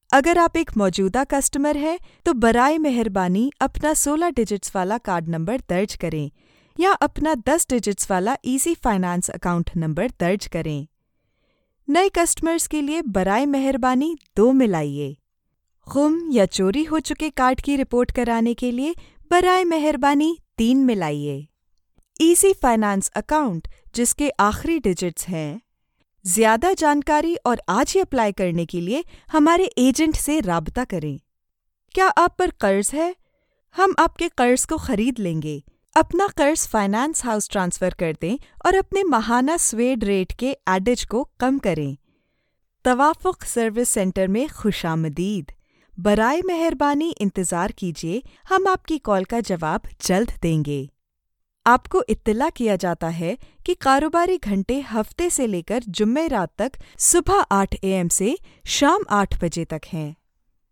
अगर आप एक मौजूदा कस्टमर हैं तो बराए मेहरबानी अपना 16 डिजिट्स वाला कार्ड नंबर दर्ज करें या अपना 10 डिजिट्स वाला इजी फाइनेंस अकाउंट नंबर दर्ज करें। नए कस्टमर्स के लिए बराए मेहरबानी 2 मिलाइए। गुम या चोरी हो चुके कार्ड की रिपोर्ट कराने के लिए बराए मेहरबानी 3 मिलाइए। इजी फाइनेंस अकाउंट जिसके आखिरी डिजिट्स हैं। ज़्यादा जानकारी और आज ही अप्लाई करने के लिए हमारे एजेंट से राब्ता करें। क्या आप पर कर्ज है? हम आपके कर्ज को खरीद लेंगे। अपना कर्ज फाइनेंस हाउस ट्रांसफ़र कर दें और अपने माहाना स्वेड रेट के एडेज को कम करें। तवाफ़ुक़ सर्विस सेंटर में खुशामदीद। बराए मेहरबानी इंतज़ार कीजिए, हम आपकी कॉल का जवाब जल्द देंगे। आपको इत्तला किया जाता है कि कारोबारी घंटे हफ्ते से लेकर जुम्मे रात तक सुबह 8 AM से शाम 8 बजे तक हैं।